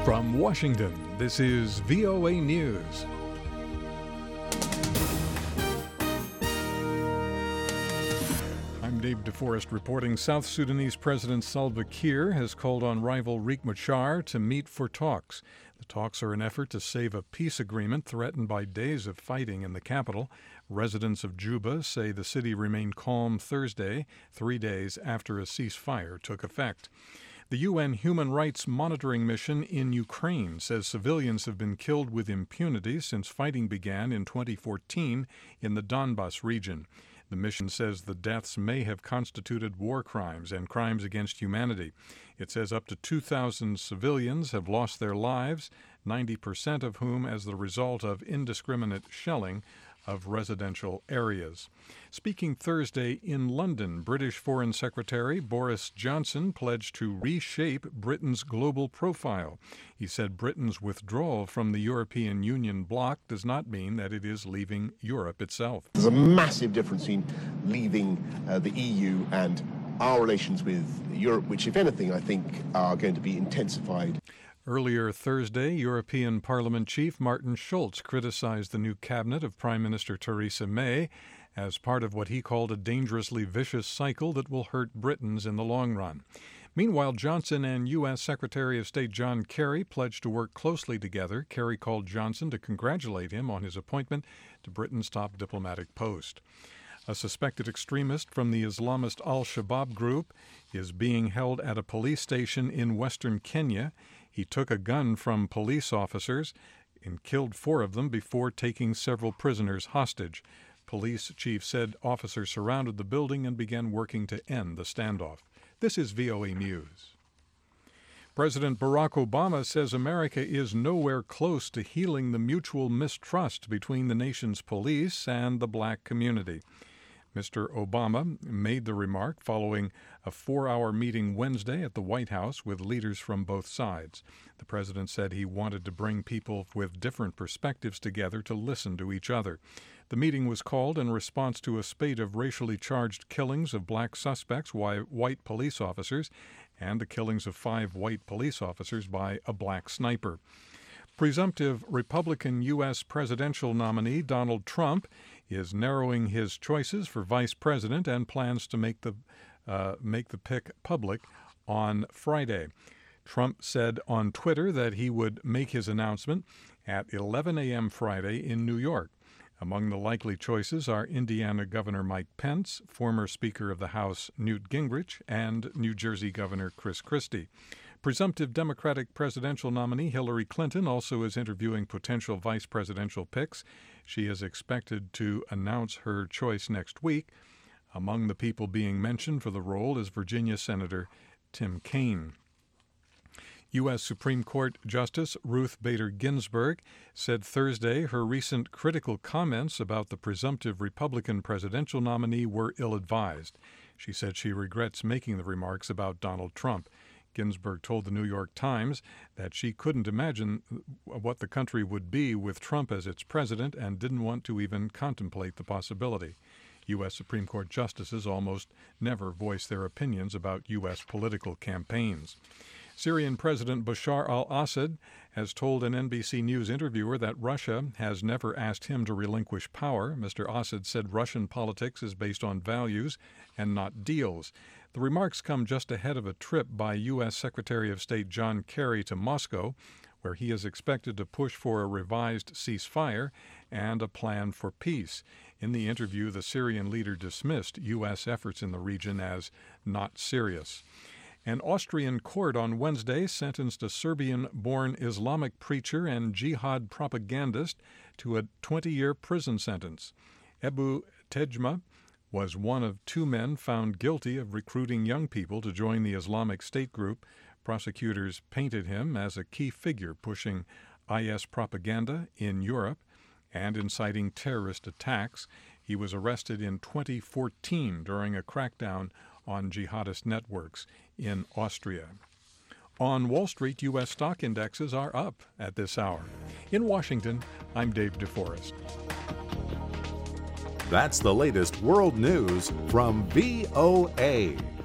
From Washington, this is VOA News. I'm Dave DeForest reporting. South Sudanese President Salva Kiir has called on rival Riek Machar to meet for talks. The talks are an effort to save a peace agreement threatened by days of fighting in the capital. Residents of Juba say the city remained calm Thursday, 3 days after a ceasefire took effect. The UN Human Rights Monitoring Mission in Ukraine says civilians have been killed with impunity since fighting began in 2014 in the Donbas region. The mission says the deaths may have constituted war crimes and crimes against humanity. It says up to 2,000 civilians have lost their lives, 90% of whom as the result of indiscriminate shelling of residential areas. Speaking Thursday in London, British Foreign Secretary Boris Johnson pledged to reshape Britain's global profile. He said Britain's withdrawal from the European Union bloc does not mean that it is leaving Europe itself. There's a massive difference in leaving the EU and our relations with Europe, which, if anything, I think are going to be intensified. Earlier Thursday, European Parliament Chief Martin Schulz criticized the new cabinet of Prime Minister Theresa May as part of what he called a dangerously vicious cycle that will hurt Britons in the long run. Meanwhile, Johnson and U.S. Secretary of State John Kerry pledged to work closely together. Kerry called Johnson to congratulate him on his appointment to Britain's top diplomatic post. A suspected extremist from the Islamist al-Shabaab group is being held at a police station in western Kenya. He took a gun from police officers and killed 4 of them before taking several prisoners hostage. Police chief said officers surrounded the building and began working to end the standoff. This is VOA News. President Barack Obama says America is nowhere close to healing the mutual mistrust between the nation's police and the black community. Mr. Obama made the remark following a 4-hour meeting Wednesday at the White House with leaders from both sides. The president said he wanted to bring people with different perspectives together to listen to each other. The meeting was called in response to a spate of racially charged killings of black suspects by white police officers and the killings of 5 white police officers by a black sniper. Presumptive Republican U.S. presidential nominee Donald Trump is narrowing his choices for vice president and plans to make the pick public on Friday. Trump said on Twitter that he would make his announcement at 11 a.m. Friday in New York. Among the likely choices are Indiana Governor Mike Pence, former Speaker of the House Newt Gingrich, and New Jersey Governor Chris Christie. Presumptive Democratic presidential nominee Hillary Clinton also is interviewing potential vice presidential picks. She is expected to announce her choice next week. Among the people being mentioned for the role is Virginia Senator Tim Kaine. U.S. Supreme Court Justice Ruth Bader Ginsburg said Thursday her recent critical comments about the presumptive Republican presidential nominee were ill-advised. She said she regrets making the remarks about Donald Trump. Ginsburg told the New York Times that she couldn't imagine what the country would be with Trump as its president and didn't want to even contemplate the possibility. U.S. Supreme Court justices almost never voice their opinions about U.S. political campaigns. Syrian President Bashar al-Assad has told an NBC News interviewer that Russia has never asked him to relinquish power. Mr. Assad said Russian politics is based on values and not deals. The remarks come just ahead of a trip by U.S. Secretary of State John Kerry to Moscow, where he is expected to push for a revised ceasefire and a plan for peace. In the interview, the Syrian leader dismissed U.S. efforts in the region as not serious. An Austrian court on Wednesday sentenced a Serbian-born Islamic preacher and jihad propagandist to a 20-year prison sentence. Ebu Tejma was one of 2 men found guilty of recruiting young people to join the Islamic State group. Prosecutors painted him as a key figure pushing IS propaganda in Europe and inciting terrorist attacks. He was arrested in 2014 during a crackdown on jihadist networks in Austria. On Wall Street, U.S. stock indexes are up at this hour. In Washington, I'm Dave DeForest. That's the latest world news from VOA.